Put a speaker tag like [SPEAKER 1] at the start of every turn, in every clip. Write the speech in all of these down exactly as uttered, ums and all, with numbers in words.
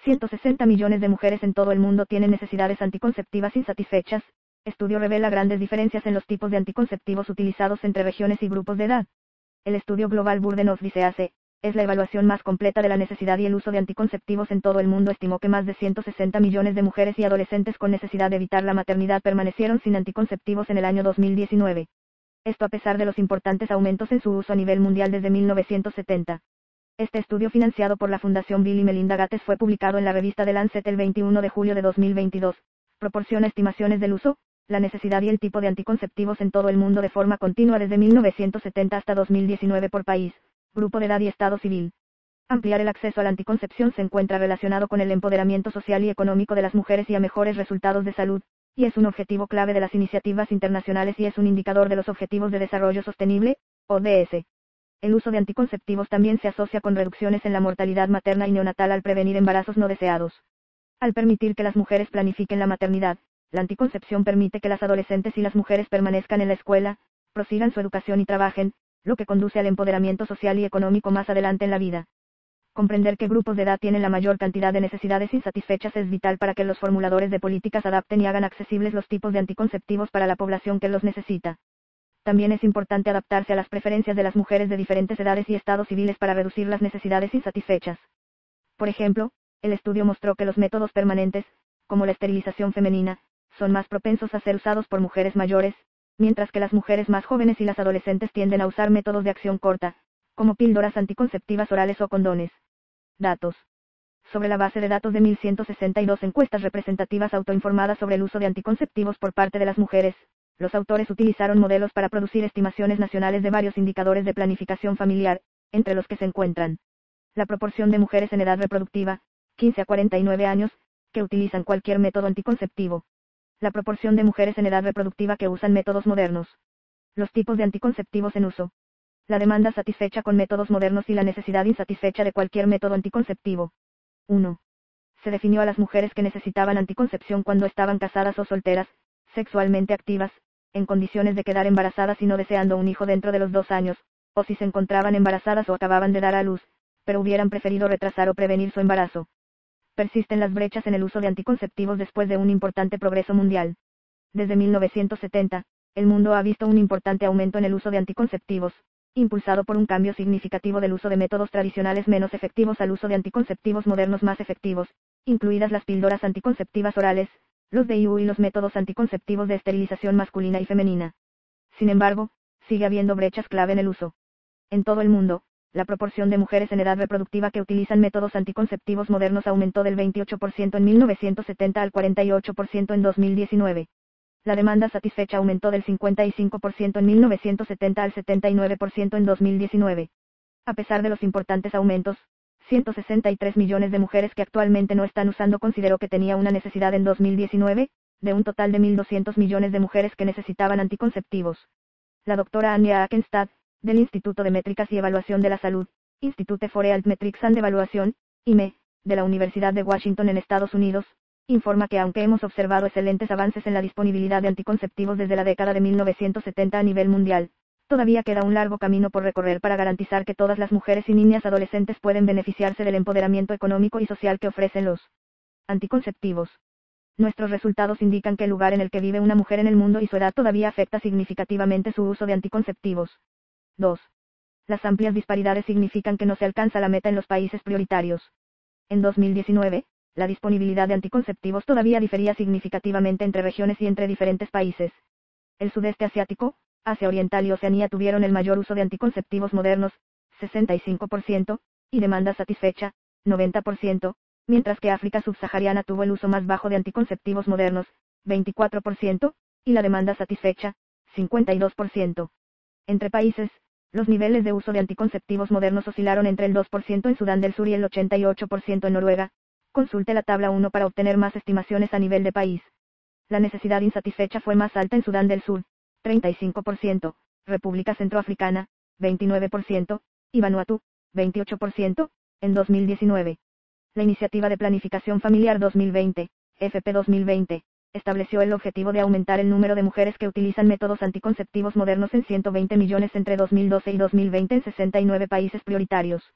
[SPEAKER 1] ciento sesenta millones de mujeres en todo el mundo tienen necesidades anticonceptivas insatisfechas. Estudio revela grandes diferencias en los tipos de anticonceptivos utilizados entre regiones y grupos de edad. El estudio Global Burden of Disease es la evaluación más completa de la necesidad y el uso de anticonceptivos en todo el mundo. Estimó que más de ciento sesenta millones de mujeres y adolescentes con necesidad de evitar la maternidad permanecieron sin anticonceptivos en el año dos mil diecinueve. Esto a pesar de los importantes aumentos en su uso a nivel mundial desde mil novecientos setenta. Este estudio, financiado por la Fundación Bill y Melinda Gates, fue publicado en la revista The Lancet el veintiuno de julio de dos mil veintidós. Proporciona estimaciones del uso, la necesidad y el tipo de anticonceptivos en todo el mundo de forma continua desde mil novecientos setenta hasta dos mil diecinueve por país, grupo de edad y estado civil. Ampliar el acceso a la anticoncepción se encuentra relacionado con el empoderamiento social y económico de las mujeres y a mejores resultados de salud, y es un objetivo clave de las iniciativas internacionales y es un indicador de los Objetivos de Desarrollo Sostenible, O D S. El uso de anticonceptivos también se asocia con reducciones en la mortalidad materna y neonatal al prevenir embarazos no deseados. Al permitir que las mujeres planifiquen la maternidad, la anticoncepción permite que las adolescentes y las mujeres permanezcan en la escuela, prosigan su educación y trabajen, lo que conduce al empoderamiento social y económico más adelante en la vida. Comprender qué grupos de edad tienen la mayor cantidad de necesidades insatisfechas es vital para que los formuladores de políticas adapten y hagan accesibles los tipos de anticonceptivos para la población que los necesita. También es importante adaptarse a las preferencias de las mujeres de diferentes edades y estados civiles para reducir las necesidades insatisfechas. Por ejemplo, el estudio mostró que los métodos permanentes, como la esterilización femenina, son más propensos a ser usados por mujeres mayores, mientras que las mujeres más jóvenes y las adolescentes tienden a usar métodos de acción corta, como píldoras anticonceptivas orales o condones. Datos. Sobre la base de datos de mil ciento sesenta y dos encuestas representativas autoinformadas sobre el uso de anticonceptivos por parte de las mujeres, los autores utilizaron modelos para producir estimaciones nacionales de varios indicadores de planificación familiar, entre los que se encuentran la proporción de mujeres en edad reproductiva, quince a cuarenta y nueve años, que utilizan cualquier método anticonceptivo, la proporción de mujeres en edad reproductiva que usan métodos modernos, los tipos de anticonceptivos en uso, la demanda satisfecha con métodos modernos y la necesidad insatisfecha de cualquier método anticonceptivo. uno. Se definió a las mujeres que necesitaban anticoncepción cuando estaban casadas o solteras, sexualmente activas, en condiciones de quedar embarazadas y no deseando un hijo dentro de los dos años, o si se encontraban embarazadas o acababan de dar a luz, pero hubieran preferido retrasar o prevenir su embarazo. Persisten las brechas en el uso de anticonceptivos después de un importante progreso mundial. Desde mil novecientos setenta, el mundo ha visto un importante aumento en el uso de anticonceptivos, impulsado por un cambio significativo del uso de métodos tradicionales menos efectivos al uso de anticonceptivos modernos más efectivos, incluidas las píldoras anticonceptivas orales, los D I U y los métodos anticonceptivos de esterilización masculina y femenina. Sin embargo, sigue habiendo brechas clave en el uso. En todo el mundo, la proporción de mujeres en edad reproductiva que utilizan métodos anticonceptivos modernos aumentó del veintiocho por ciento en mil novecientos setenta al cuarenta y ocho por ciento en dos mil diecinueve. La demanda satisfecha aumentó del cincuenta y cinco por ciento en mil novecientos setenta al setenta y nueve por ciento en dos mil diecinueve. A pesar de los importantes aumentos, ciento sesenta y tres millones de mujeres que actualmente no están usando consideró que tenía una necesidad en dos mil diecinueve, de un total de mil doscientos millones de mujeres que necesitaban anticonceptivos. La doctora Anya Akenstad, del Instituto de Métricas y Evaluación de la Salud, Institute for Health Metrics and Evaluation, I M E, de la Universidad de Washington en Estados Unidos, informa que aunque hemos observado excelentes avances en la disponibilidad de anticonceptivos desde la década de mil novecientos setenta a nivel mundial, todavía queda un largo camino por recorrer para garantizar que todas las mujeres y niñas adolescentes pueden beneficiarse del empoderamiento económico y social que ofrecen los anticonceptivos. Nuestros resultados indican que el lugar en el que vive una mujer en el mundo y su edad todavía afecta significativamente su uso de anticonceptivos. dos. Las amplias disparidades significan que no se alcanza la meta en los países prioritarios. En dos mil diecinueve, la disponibilidad de anticonceptivos todavía difería significativamente entre regiones y entre diferentes países. El sudeste asiático, Asia Oriental y Oceanía tuvieron el mayor uso de anticonceptivos modernos, sesenta y cinco por ciento, y demanda satisfecha, noventa por ciento, mientras que África subsahariana tuvo el uso más bajo de anticonceptivos modernos, veinticuatro por ciento, y la demanda satisfecha, cincuenta y dos por ciento. Entre países, los niveles de uso de anticonceptivos modernos oscilaron entre el dos por ciento en Sudán del Sur y el ochenta y ocho por ciento en Noruega. Consulte la tabla uno para obtener más estimaciones a nivel de país. La necesidad insatisfecha fue más alta en Sudán del Sur, treinta y cinco por ciento, República Centroafricana, veintinueve por ciento, y Vanuatu, veintiocho por ciento, en dos mil diecinueve. La Iniciativa de Planificación Familiar dos mil veinte, F P dos mil veinte, estableció el objetivo de aumentar el número de mujeres que utilizan métodos anticonceptivos modernos en ciento veinte millones entre dos mil doce y dos mil veinte en sesenta y nueve países prioritarios.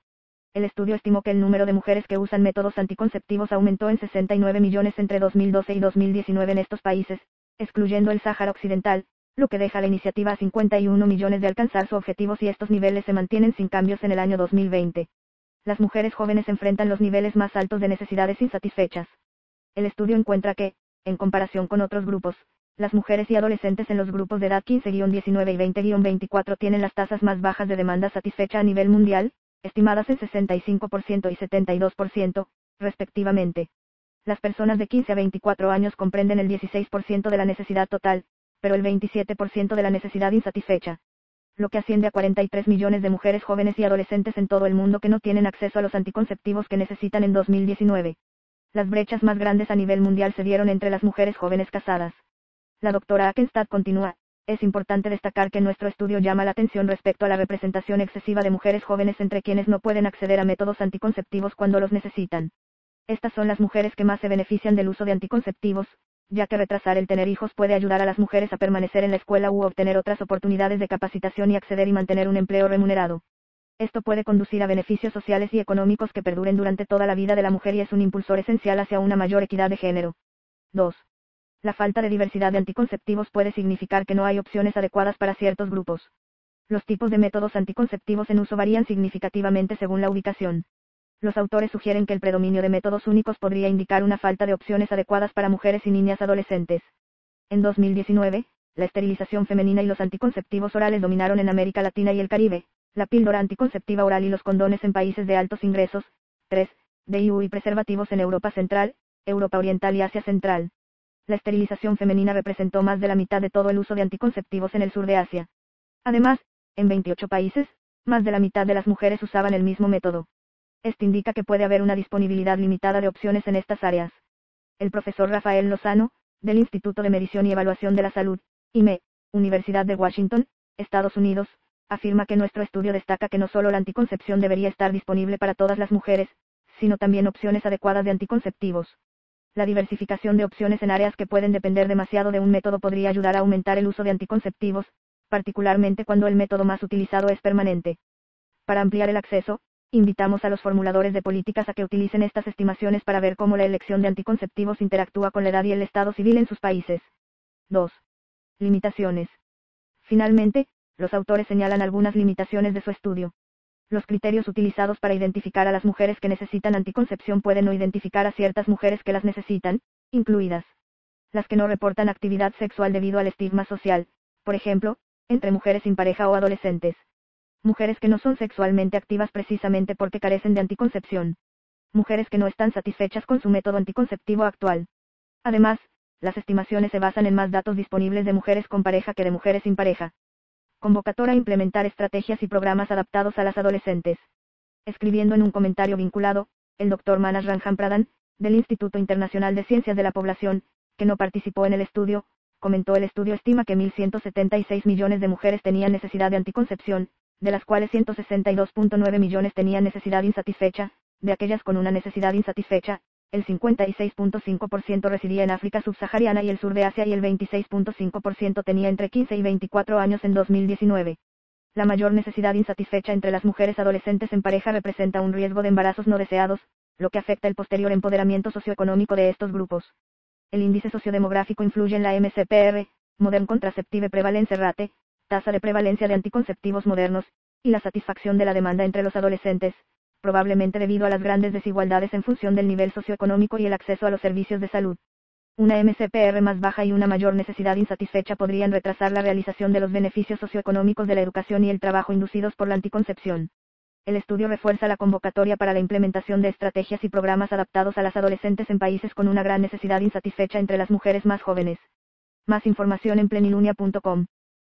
[SPEAKER 1] El estudio estimó que el número de mujeres que usan métodos anticonceptivos aumentó en sesenta y nueve millones entre dos mil doce y dos mil diecinueve en estos países, excluyendo el Sáhara Occidental, lo que deja la iniciativa a cincuenta y uno millones de alcanzar su objetivo si estos niveles se mantienen sin cambios en el año dos mil veinte. Las mujeres jóvenes enfrentan los niveles más altos de necesidades insatisfechas. El estudio encuentra que, en comparación con otros grupos, las mujeres y adolescentes en los grupos de edad quince a diecinueve y veinte a veinticuatro tienen las tasas más bajas de demanda satisfecha a nivel mundial, estimadas en sesenta y cinco por ciento y setenta y dos por ciento, respectivamente. Las personas de quince a veinticuatro años comprenden el dieciséis por ciento de la necesidad total, pero el veintisiete por ciento de la necesidad insatisfecha, lo que asciende a cuarenta y tres millones de mujeres jóvenes y adolescentes en todo el mundo que no tienen acceso a los anticonceptivos que necesitan en dos mil diecinueve. Las brechas más grandes a nivel mundial se dieron entre las mujeres jóvenes casadas. La doctora Akenstad continúa, es importante destacar que nuestro estudio llama la atención respecto a la representación excesiva de mujeres jóvenes entre quienes no pueden acceder a métodos anticonceptivos cuando los necesitan. Estas son las mujeres que más se benefician del uso de anticonceptivos, ya que retrasar el tener hijos puede ayudar a las mujeres a permanecer en la escuela u obtener otras oportunidades de capacitación y acceder y mantener un empleo remunerado. Esto puede conducir a beneficios sociales y económicos que perduren durante toda la vida de la mujer y es un impulsor esencial hacia una mayor equidad de género. dos. La falta de diversidad de anticonceptivos puede significar que no hay opciones adecuadas para ciertos grupos. Los tipos de métodos anticonceptivos en uso varían significativamente según la ubicación. Los autores sugieren que el predominio de métodos únicos podría indicar una falta de opciones adecuadas para mujeres y niñas adolescentes. En dos mil diecinueve, la esterilización femenina y los anticonceptivos orales dominaron en América Latina y el Caribe, la píldora anticonceptiva oral y los condones en países de altos ingresos. tres. D I U y preservativos en Europa Central, Europa Oriental y Asia Central. La esterilización femenina representó más de la mitad de todo el uso de anticonceptivos en el sur de Asia. Además, en veintiocho países, más de la mitad de las mujeres usaban el mismo método. Esto indica que puede haber una disponibilidad limitada de opciones en estas áreas. El profesor Rafael Lozano, del Instituto de Medición y Evaluación de la Salud, I M E, Universidad de Washington, Estados Unidos, afirma que nuestro estudio destaca que no solo la anticoncepción debería estar disponible para todas las mujeres, sino también opciones adecuadas de anticonceptivos. La diversificación de opciones en áreas que pueden depender demasiado de un método podría ayudar a aumentar el uso de anticonceptivos, particularmente cuando el método más utilizado es permanente. Para ampliar el acceso, invitamos a los formuladores de políticas a que utilicen estas estimaciones para ver cómo la elección de anticonceptivos interactúa con la edad y el estado civil en sus países. dos. Limitaciones. Finalmente, los autores señalan algunas limitaciones de su estudio. Los criterios utilizados para identificar a las mujeres que necesitan anticoncepción pueden no identificar a ciertas mujeres que las necesitan, incluidas las que no reportan actividad sexual debido al estigma social, por ejemplo, entre mujeres sin pareja o adolescentes. Mujeres que no son sexualmente activas precisamente porque carecen de anticoncepción. Mujeres que no están satisfechas con su método anticonceptivo actual. Además, las estimaciones se basan en más datos disponibles de mujeres con pareja que de mujeres sin pareja. Convocatoria a implementar estrategias y programas adaptados a las adolescentes. Escribiendo en un comentario vinculado, el doctor Manas Ranjan Pradhan, del Instituto Internacional de Ciencias de la Población, que no participó en el estudio, comentó: el estudio estima que mil ciento setenta y seis millones de mujeres tenían necesidad de anticoncepción, de las cuales ciento sesenta y dos punto nueve millones tenían necesidad insatisfecha. De aquellas con una necesidad insatisfecha, el cincuenta y seis punto cinco por ciento residía en África subsahariana y el sur de Asia y el veintiséis punto cinco por ciento tenía entre quince y veinticuatro años en dos mil diecinueve. La mayor necesidad insatisfecha entre las mujeres adolescentes en pareja representa un riesgo de embarazos no deseados, lo que afecta el posterior empoderamiento socioeconómico de estos grupos. El índice sociodemográfico influye en la M C P R, Modern Contraceptive Prevalence Rate, tasa de prevalencia de anticonceptivos modernos, y la satisfacción de la demanda entre los adolescentes, probablemente debido a las grandes desigualdades en función del nivel socioeconómico y el acceso a los servicios de salud. Una M C P R más baja y una mayor necesidad insatisfecha podrían retrasar la realización de los beneficios socioeconómicos de la educación y el trabajo inducidos por la anticoncepción. El estudio refuerza la convocatoria para la implementación de estrategias y programas adaptados a las adolescentes en países con una gran necesidad insatisfecha entre las mujeres más jóvenes. Más información en plenilunia punto com.